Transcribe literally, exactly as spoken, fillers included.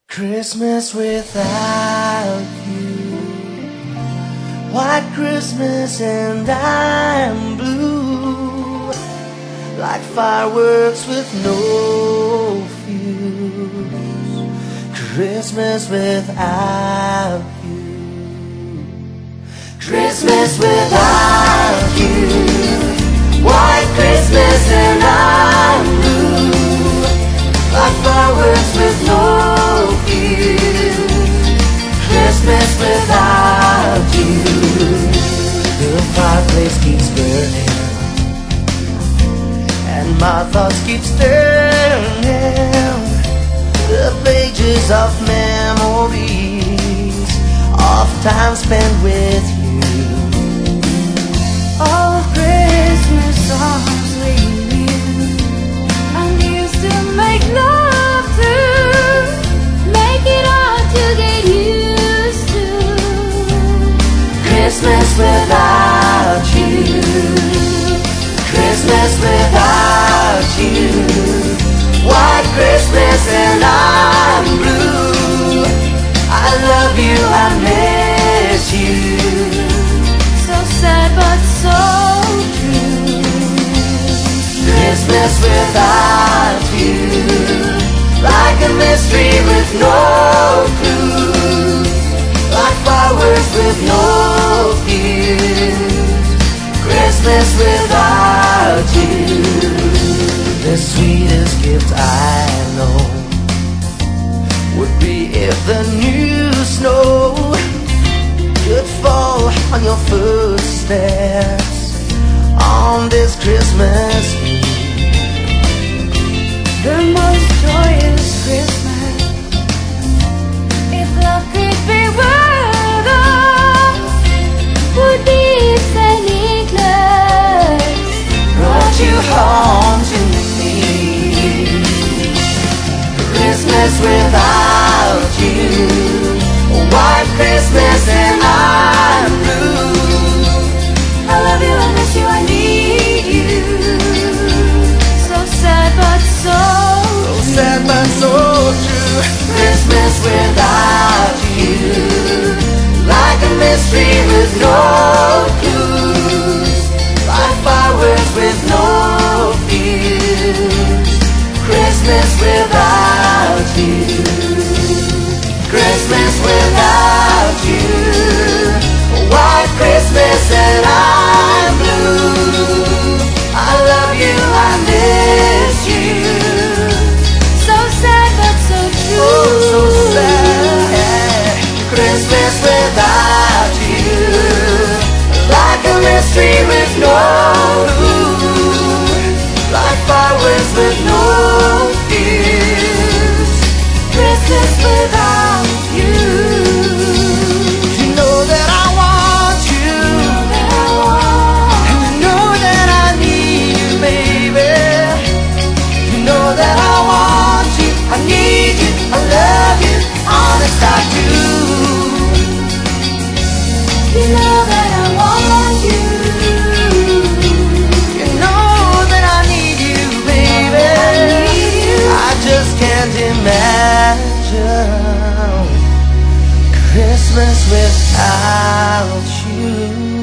Christmas without you, White Christmas and I'm blue, like fireworks with no fuse. Christmas without you, Christmas without you, White Christmas and I'm blue, like fireworks with no fuse. Christmas without you. The fireplace keeps burning and my thoughts keep turning. The pages of memories of time spent with you. All of Christmas songs we knew and used to make love to, make it hard to get used to. Christmas without you, Christmas without you, White Christmas and I'm blue. I love you, I miss you. So sad but so true. Christmas without you, like a mystery with no clue, like fireworks with no fuse. Christmas without you. The sweetest gift I know would be if the new snow could fall on your footsteps on this Christmas Eve. The most joyous Christmas, if love could be word of, would be if Saint Nicholas brought you home to me. Christmas without you, White Christmas and I'm blue. I love you, I miss you, I need you. So sad but so So sad but so true. Christmas without you, like a mystery with no clues, like fireworks with no fuse. Christmas without you, Christmas without you, White Christmas and I'm blue. I love you, I miss you. so sad but so true. Oh, so sad. Christmas without you, like a mystery with no clue, like fireworks with no fuse. Christmas without you. You know that I want you, That I want. and you know that I need you, baby. You know that I want you, I need you, I love you, honest I do. You know that I want you. You know that I need you, baby. I need you. I just can't imagine Christmas without you.